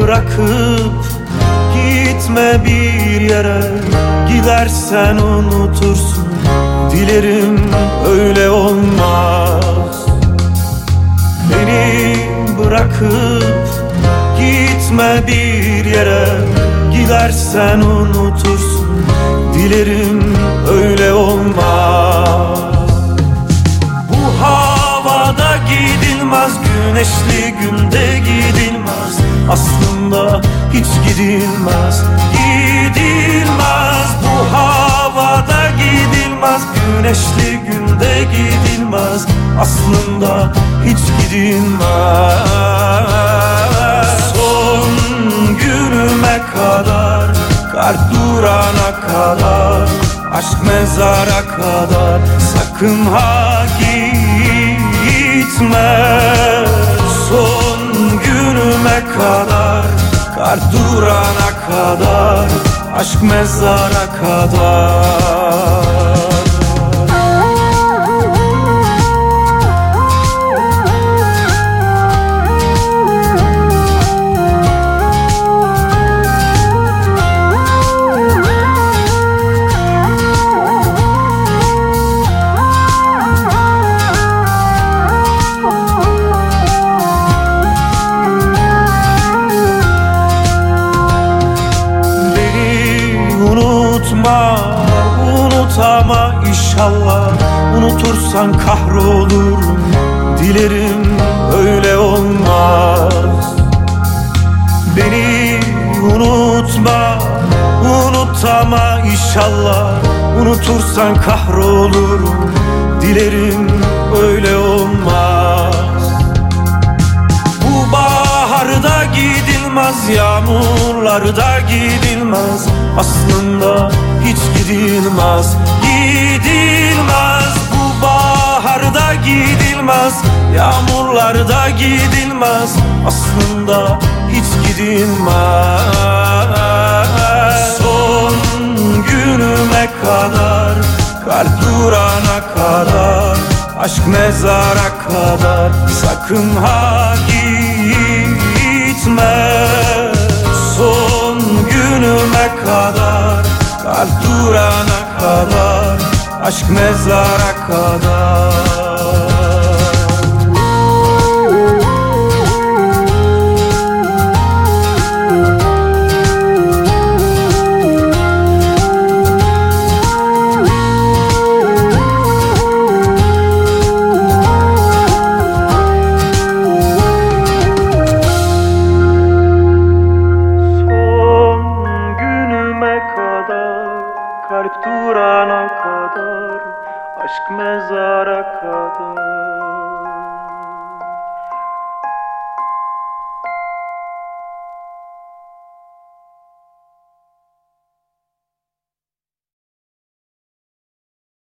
bırakıp gitme bir yere, gidersen unutursun. Dilerim öyle olmaz. Beni bırakıp gitme bir yere, gidersen unutursun. Dilerim öyle olmaz. Bu havada gidilmez, güneşli günde gidilmez. Aslında hiç gidilmez, gidilmez. Bu havada gidilmez, güneşli günde gidilmez. Aslında hiç gidilmez. Son günüme kadar, kalp durana kadar, aşk mezara kadar, sakın ha gitme. Son günüme kadar, kalp durana kadar, aşk mezara kadar. Unut ama inşallah, unutursan kahrolurum. Dilerim öyle olmaz. Beni unutma, unut ama inşallah, unutursan kahrolurum. Dilerim öyle olmaz. Bu baharda gidilmez, yağmurlarda gidilmez. Aslında hiç gidilmez, gidilmez. Bu baharda gidilmez, yağmurlarda gidilmez. Aslında hiç gidilmez. Son günüme kadar, kalp durana kadar, aşk mezara kadar, sakın ha gitme. Son günüme kadar, kalp durana kadar, aşk mezara kadar. Kalp durana kadar, aşk mezara kadar.